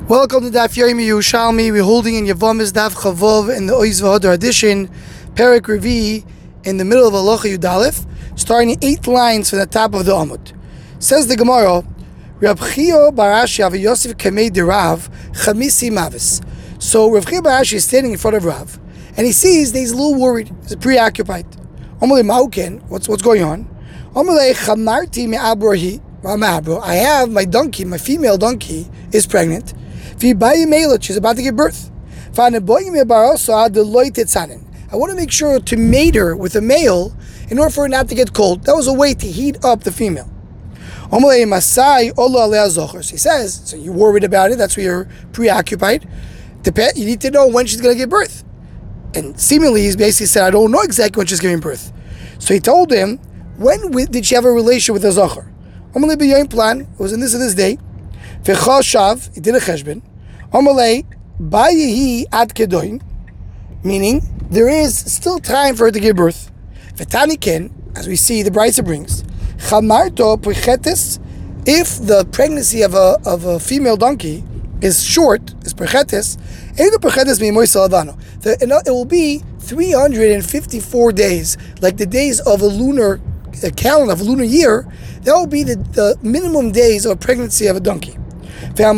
Welcome to Daf Yomi Yerushalmi. We're holding in Yevamos Daf Chavov in the Oiz V'Hadar edition, Perek Revi, in the middle of Halacha Yud Aleph, starting 8 lines from the top of the Amud. Says the Gemara, Reb Chio Barashi Av Yosef Kamei de Rav Chamisi Mavis. So Reb Chio Barashi is standing in front of Rav, and he sees that he's a little worried, he's preoccupied. Amalei Mauken, what's going on? Amalei Chamarti Me'abrahi. I have my donkey, my female donkey is pregnant. She's about to give birth. I want to make sure to mate her with a male in order for her not to get cold. That was a way to heat up the female. So he says, so you're worried about it, that's why you're preoccupied. You need to know when she's going to give birth. And seemingly he's basically said, I don't know exactly when she's giving birth. So he told him, when did she have a relation with a zocher? It was in this day. He did a cheshbon. Meaning, there is still time for her to give birth. As we see, the Brisa brings, if the pregnancy of a female donkey is short, is prechetes, it will be 354 days, like the days of a lunar calendar, of a lunar year. That will be the minimum days of pregnancy of a donkey. And the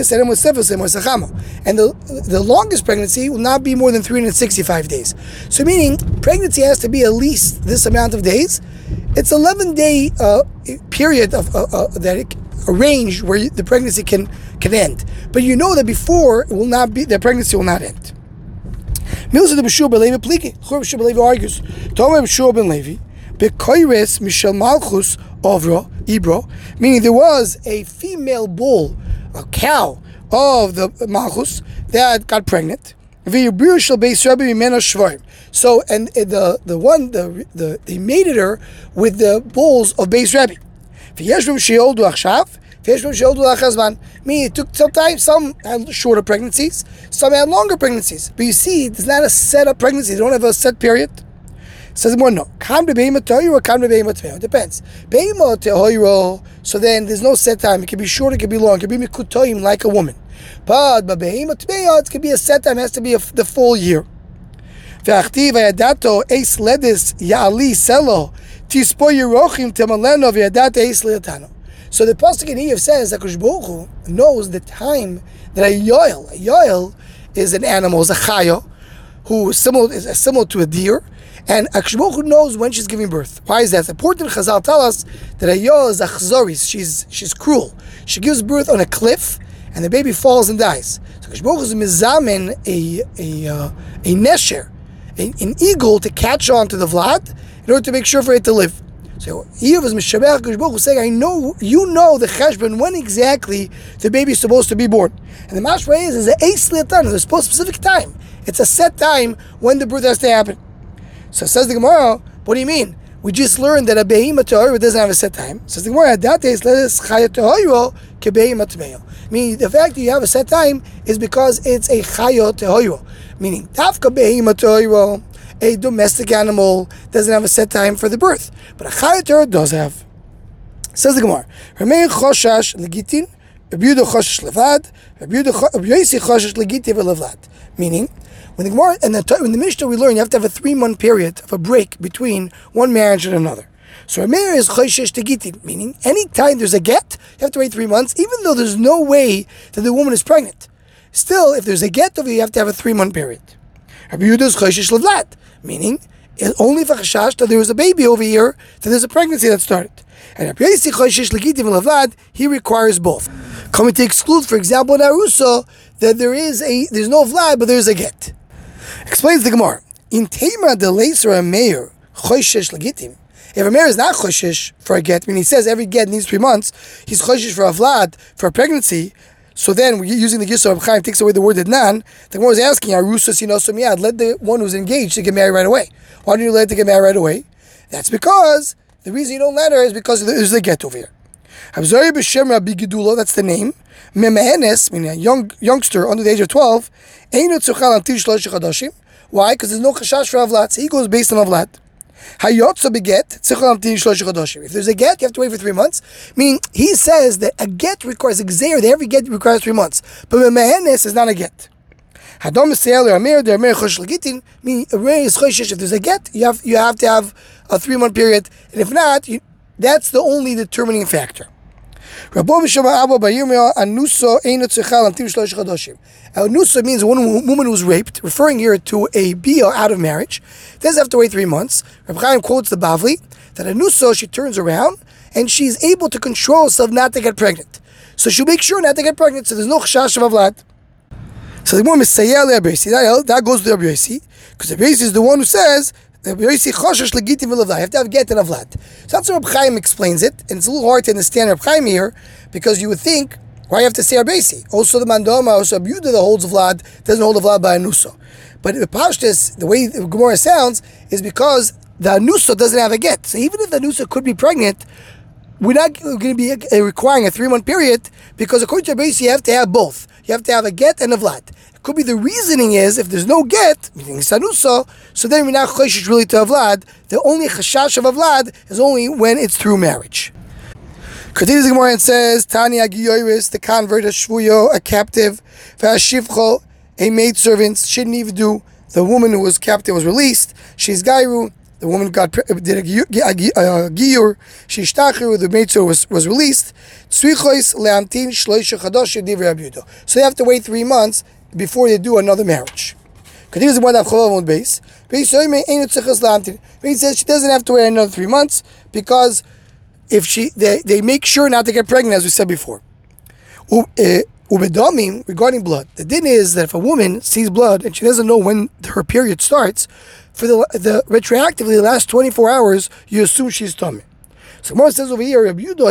longest pregnancy will not be more than 365 days. So meaning, pregnancy has to be at least this amount of days. It's 11-day period of a range where the pregnancy can end. But you know that before, it will not be, the pregnancy will not end. Milsa de B'shua ben Levi pliki. B'shua ben Levi argues. Tomer B'shua ben Levi, Bekoires Mishal Malchus Ovra Ibro, meaning there was a female bull, a cow of the Malchus that got pregnant. So and they mated her with the bulls of Beis Rebbe. Meaning it took some time. Some had shorter pregnancies, some had longer pregnancies. But you see, it's not a set up pregnancy. They don't have a set period. Says more no. Kam de beima tohiro or kam de beima tmeyo. It depends. Beima tohiro. So then there's no set time. It can be short. It can be long. It can be mikutoyim like a woman. But beima tmeyo, it can be a set time. It has to be the full year. Ve'achtiv v'yadato eis ledis ya'ali selo tispo yerochim temaleno v'yadato eis ledatano. So the pasuk in Iyov says that HaKadosh Baruch Hu knows the time that a yoel is an animal, is a chayo, who is similar to a deer. And HaKadosh Baruch Hu knows when she's giving birth. Why is that? It's important. Chazal tell us that a yoel is achzoris. She's cruel. She gives birth on a cliff, and the baby falls and dies. So HaKadosh Baruch Hu is mizamen a nesher, an eagle to catch on to the vlad in order to make sure for it to live. So Iyov is mishabech HaKadosh Baruch Hu saying, I know you know the cheshbon when exactly the baby is supposed to be born. And the mashma is a eis liatan. There's a specific time. It's a set time when the birth has to happen. So says the Gemara, what do you mean? We just learned that a be'ima tohiro doesn't have a set time. Says the Gemara, meaning the fact that you have a set time is because it's a chayo tohiro. Meaning, tafka be'ima tohiro, a domestic animal, doesn't have a set time for the birth. But a chayo tohiro does have. Says the Gemara, Ramei choshash legitin, Rabbi Yehuda choshash levad, Rabbi Yosi choshash legitin v'levlad. Meaning, when the Gemara and in the Mishnah we learn you have to have a 3-month period of a break between one marriage and another. So a marriage is choshesh tegitin, meaning any time there's a get, you have to wait 3 months, even though there's no way that the woman is pregnant. Still, if there's a get over, you have to have a 3-month period. Rabbi Yehuda is choshesh levlad, meaning only if a chashash that there was a baby over here, that there's a pregnancy that started. And Rabbi Yosi choshesh legitin v'levlad, he requires both. Coming to exclude, for example, in Arusa, that there's no vlad, but there's a get. Explains the Gemara. In Tema de Leiser Meir Choshesh Legitim. If a Meir is not Choshesh for a get, meaning he says every get needs 3 months, he's Choshesh for a Vlad, for a pregnancy. So then, we're using the Gisor of Chaim takes away the word Ednan. The Gemara is asking, Arusa Sinosom Yad, let the one who's engaged to get married right away. Why don't you let her to get married right away? That's because the reason you don't let her is because there's a get over here. Abzari B'Shem Rabbi Gedula, that's the name. Memehenes, meaning a youngster under the age of 12, Eino Tzuchal Antil Shlosh Chadashim. Why? Because there's no chashash for avlat. So he goes based on avlat. Hayotza beget, if there's a get, you have to wait for 3 months. Meaning, he says that a get requires a gzeir, that every get requires 3 months. But a mehenes is not a get. Hadom Meseil or Amir, the Amir Chosh Legitin, meaning if there's a get, you have to have a 3-month period. And if not, that's the only determining factor. Anusa means a woman who was raped, referring here to a bia out of marriage. Doesn't have to wait 3 months. Reb Chaim quotes the Bavli that Anusa, she turns around and she's able to control herself not to get pregnant. So she'll make sure not to get pregnant, so there's no chashash of avlad. So the more Messiah that goes to Rabbi Yossi, because Rabbi Yossi is the one who says Rabbi Yossi choshesh legitim v'lavlad. You have to have get and avlad. So that's how Reb Chaim explains it, and it's a little hard to understand Reb Chaim here because you would think, why you have to say Rabbi Yossi? Also the Mandoma, also Abuda that holds vlad doesn't hold the vlad by Anusa. But the Pashtus, the way the Gemara sounds, is because the Anusa doesn't have a get. So even if the Anusa could be pregnant, we're not going to be requiring a 3-month period because according to Rabbi Yossi, you have to have both. You have to have a get and a vlad. It could be the reasoning is if there's no get, meaning it's Anusa, so then we're not choshesh really to a vlad. The only chashash of a vlad is only when it's through marriage. Continues the Gemara and says, Tanya Giyoris, the convert, a shvuyo, a captive, v'ashivcho, a maidservant, shouldn't even do. The woman who was captive was released. She's gairu. The woman did a giyur. She's shtachiru. The maidservant was released. Tzvichois leantin shloisha chadosh divrei Rabbi Yehuda. So they have to wait 3 months before they do another marriage. Continues the Gemara of Cholov base. He says she doesn't have to wait another 3 months because if they make sure not to get pregnant, as we said before. Ubedomim, regarding blood, the din is that if a woman sees blood and she doesn't know when her period starts, for the retroactively the last 24 hours, you assume she's tummy. So Gemara says over here, even a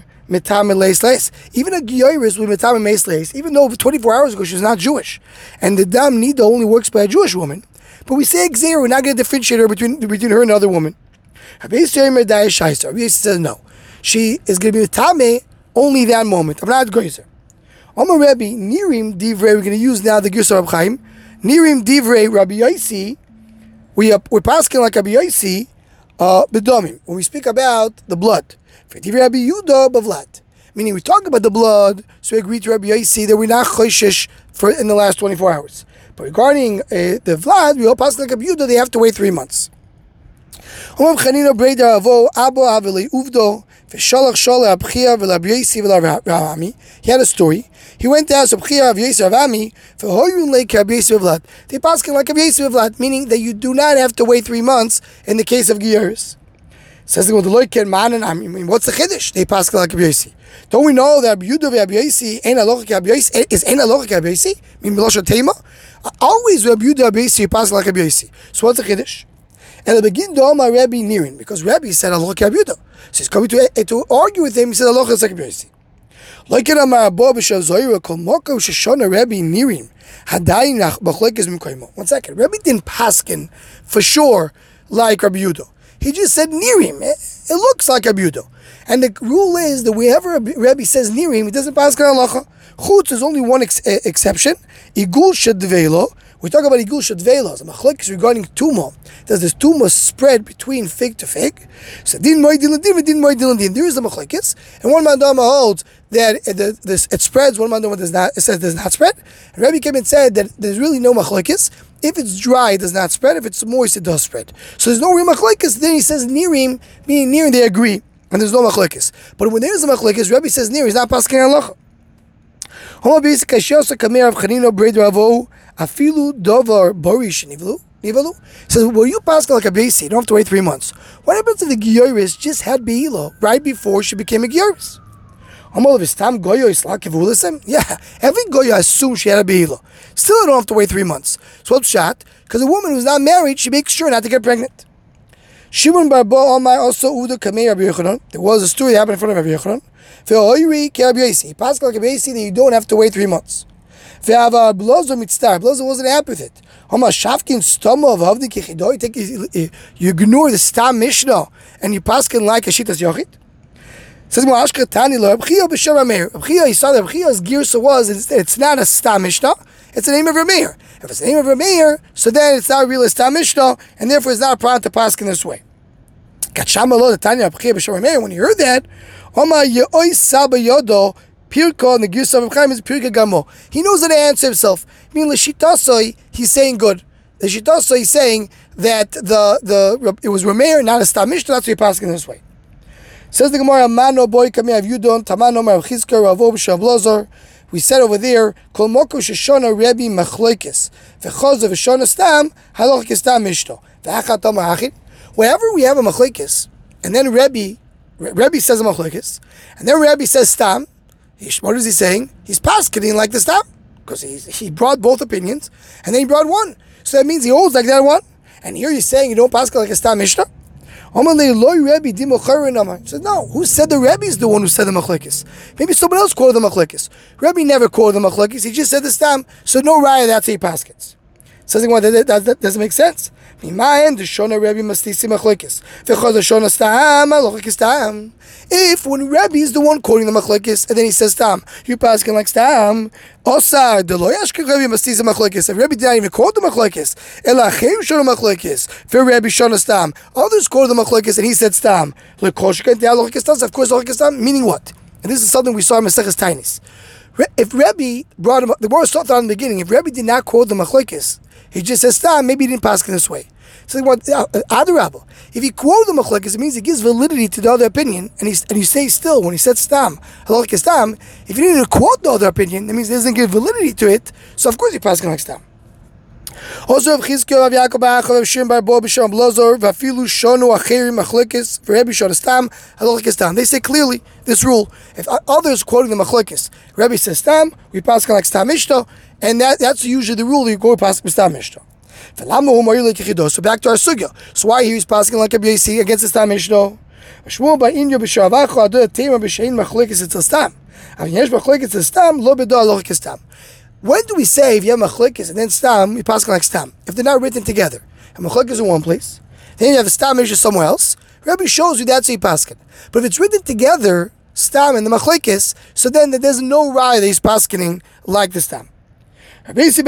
giyoris with metame meisleis, even though 24 hours ago she's not Jewish, and the dam nida only works by a Jewish woman, but we say exer, we're not going to differentiate her between her and another woman. Rabbi Yossi says no. She is going to be metame only that moment. I'm not goyzer. Omar Rabbi Nirim Divrei. We're going to use now the Girsa Reb Chaim. Nirim Divrei Rabbi Yossi. We're pasking like Rabbi Yossi bedomim when we speak about the blood. For Divrei Rabbi Yehuda bavlat. Meaning we talk about the blood, so we agree to Rabbi Yossi that we're not choishish for in the last 24 hours. But regarding the vlad, we all pass like Rabbi Yehuda. They have to wait 3 months. He had a story. He went to ask Abchia Rav Yossi Rav Ami for Hoyun Lake Rav Yossi Vlad. They pass like Rav Yossi Vlad, meaning that you do not have to wait 3 months in the case of Giyuris. Says the Loiken Man and Ami. I mean, what's the chiddush? They pass like Rav Yossi. Don't we know that Yehuda Rav Yossi ain't alochik Rav Yossi is ain't alochik Rav Yossi? I mean, Milosha Tema. Always Rav Yehuda Rav Yossi pass like Rav Yossi. So what's the chiddush? And the begin to my Rabbi Nirin, because Rabbi said alochik Rav Yehuda. So he's coming to argue with him. He said alochik like Rav Yossi. Like in Amar Abba B'Shav Zohira Kol Moko Sheshona Rabbi Nirim Hadayinach B'Chlekes Mikoimo. 1 second. Rabbi didn't paskin for sure like Rabbi Yehuda. He just said Nirim. It looks like Rabbi Yehuda. And the rule is that wherever Rabbi says Nirim, he doesn't paskin halacha. Chutz is only one exception. Igul Shadvelo. We talk about Igul Shadvelo. The machlekes regarding tumah. Does this tumah spread between fig to fig? So din moedin din din moedin din. There is the machlekes, and one mandama holds that it spreads. One mandama does not. It says does not spread. And Rabbi came and said that there's really no machlekes. If it's dry, it does not spread. If it's moist, it does spread. So there's no real machlekes. Then he says nirim, meaning nirim. They agree, and there's no machlekes. But when there is a machlekes, Rabbi says nirim. He's not paskin halacha. Homo b'yisik kashios kamer of chanino breid ravo afilu dovar borish nivalu. So, will you pass like a basi? You don't have to wait 3 months. What happens if the Gioris just had Be'ilo right before she became a Gioris? Yeah, every Goyo assumes she had a Be'ilo. Still, I don't have to wait 3 months. So, what's shot? Because a woman who's not married, she makes sure not to get pregnant. Shimon Bar Omai also Uda Kamei Rabbi Yochanan. There was a story that happened in front of Rabbi Yochanan. He passed like a basi that you don't have to wait 3 months. Blazo wasn't happy with it. You ignore the Stam Mishnah and you paskin like a Shitas Yochid. Says Moashka Tani Lo Abchia B'Shem Rameir. Abchia, he saw that Abchia's girsa was it's not a Stam Mishnah. It's the name of Rameir. If it's the name of Rameir, so then it's not a real Stam Mishnah, and therefore it's not a problem to paskin this way. When he heard that, Pirko and the Girsa of Chaim is Pirka Gamo. He knows how to answer himself. I mean, L'Shitasoi, he's saying good. L'Shitasoi, he's saying that it was Rameir, not a Stam Mishnah. That's why you're passing this way. Says the Gemara, Mano boy Kamei Avudon Tamano Mar Chizkar Ravo B'Shav Lozor. We said over there, Kol Moko Sheshona Rebbe Machloikis V'Choz of Shona Stam Halachik Stam Mishnah V'Achat Amar Achid. Wherever we have a Machloikis, and then Rebbe says a Machloikis, and then Rebbe says Stam. What is he saying? He's paskening like the Stam, because he brought both opinions, and then he brought one. So that means he holds like that one. And here he's saying you don't paskel like a Stam Mishnah. He said, no. Who said the Rebbe is the one who said the Machlekes? Maybe someone else quoted the Machlekes. Rebbe never quoted the Machlekes. He just said the Stam. So no raya, that's how he paskets. Says that doesn't make sense. If when Rebbe is the one quoting the Machlekes and then he says Stam, you paskin like Stam. Osar the loyashke Rebbe mastisa Machlekes. If Rebbe did not even quote the Machlekes, elachem shona Machlekes for Rebbe shona Stam. Others quoted the Machlekes and he said Stam. Of course, Lachik Stam. Meaning what? And this is something we saw in Maseches Tainis. If Rebbe brought him, the word started out in the beginning. If Rebbe did not quote the Machlekes, he just says Stam, maybe he didn't pass in this way. So Adarabba, if he quoted the Machlekes, it means he gives validity to the other opinion, and you say still, when he said Stam, Halachik Stam, if you need to quote the other opinion, that means he doesn't give validity to it, so of course he passes like Stam. Also, if Chizkiel, Rav Yaakov Achav, Shim Bar Bo, B'Shem Blazor, Vafilu Shonu Acheri Machlekes, for Rebbe Shon Stam, Halachik Stam. They say clearly this rule: if others quoting the Machlekes, Rebbe says Stam, we pass like Stam Mishnah, and that's usually the rule. You go pass Stam Mishnah. So back to our sugya. So why he was passing like a BAC against the Stam Mishnah? When do we say if you have Machlekes and then Stam, you pass like Stam? If they're not written together, and Machlekes in one place, then you have a Stam Mishnah somewhere else. Rabbi shows you that's how you pass it. But if it's written together, Stam and the Machlekes, so then there's no raya that he's passing like the Stam. It's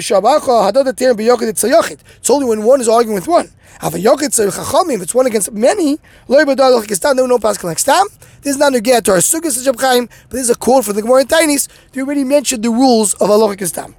only when one is arguing with one. If it's one against many, they will no pass like Stam. This is not a get to our Sukkot of Chaim, but this is a quote from the Gemara in Tainis. They already mentioned the rules of Halachik Stam.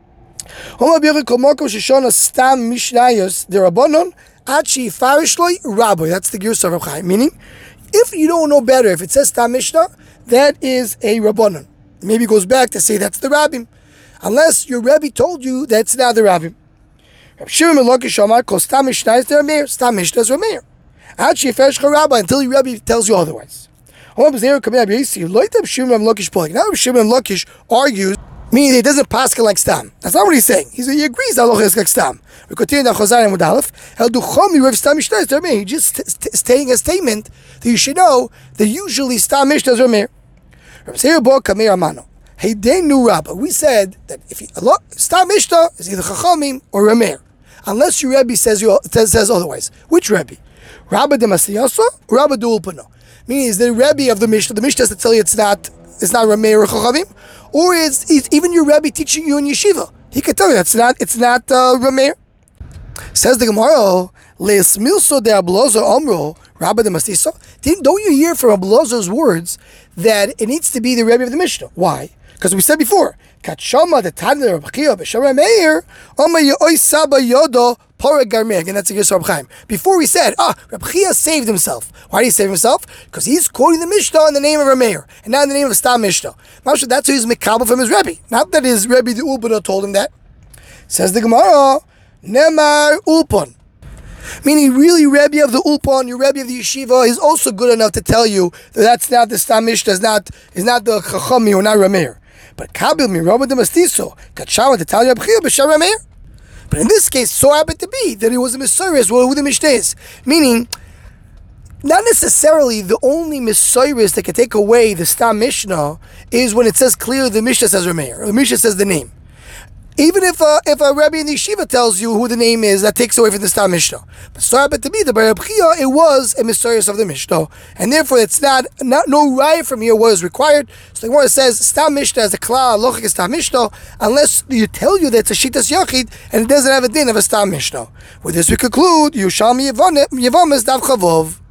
That's the Girsa of Chaim. Meaning, if you don't know better, if it says Stam Mishnah, that is a Rabbanon. Maybe it goes back to say that's the Rabbim. Unless your Rebbe told you that's not the Rabbim. Reb Shimon ben Lakish Amar Kol Stam Mishnah is the Rameir. Stam Mishnah is Rameir. Until your Rebbe tells you otherwise. Now Reb Shimon ben Lakish argues, meaning he doesn't pass like Stam. That's not what he's saying. He agrees that Allah is like Stam. We continue the Chazar and Mudalef. El Duchomi Rav Stam Mishnah is Rameir. He's just stating a statement that you should know that usually Stam Mishnah is Rameir. Reb Seir Bo Kamei Amano. Hey, they knew Rabbah. We said that if Stam Mishnah is either Chachamim or Rameir, unless your Rebbe says otherwise. Which Rebbe? Rabbah de Masiyasa or Rabbah de Ulpano? Meaning, is the Rebbe of the Mishnah? The Mishnah has to tell you it's not Rameir or Chachamim, or it's even your Rebbe teaching you in yeshiva. He could tell you it's not Rameir. Says the Gemara, Leis Milso de Ablozo Omro Rabbah de Masiyasa. Don't you hear from Ablozer's words that it needs to be the Rebbe of the Mishnah? Why? Because we said before, Katshama the Tadler of Bechia B'Shem Meir, Oma Yoy Saba Yodo Poreg Garmeh. Again, that's a Yisrael Chaim. Before we said, Reb Chia saved himself. Why did he save himself? Because he's quoting the Mishnah in the name of Rameir and not in the name of Stam Mishnah. That's who he's mikabel from his Rebbe. Not that his Rebbe the Ulpana told him that. Says the Gemara, Nemar Ulpon. Meaning, really, Rebbe of the Ulpan, your Rebbe of the Yeshiva, is also good enough to tell you that that's not the Stam Mishnah, is not the Chachami or not Rameir. But Kabil mi Rabbah de Mastiso, Katshama to tell you B'Shem Rameir. But in this case, so happened to be that it was a Messiris, who the Mishnah is. Meaning, not necessarily the only Messiris that can take away the Stam Mishnah is when it says clearly the Mishnah says Rameir, or the Mishnah says the name. Even if a Rebbe in the Yeshiva tells you who the name is, that takes away from the Stam Mishnah. But so happened to be that by Reb Chia, it was a Messiris of the Mishnah, and therefore it's not no raya from here was required. So the Gemara says Stam Mishnah as a klal lochik is Stam Mishnah, unless you tell you that it's a Shitas Yachid and it doesn't have a din of a Stam Mishnah. With this we conclude Yerushalmi Yevamis Dav Chavov.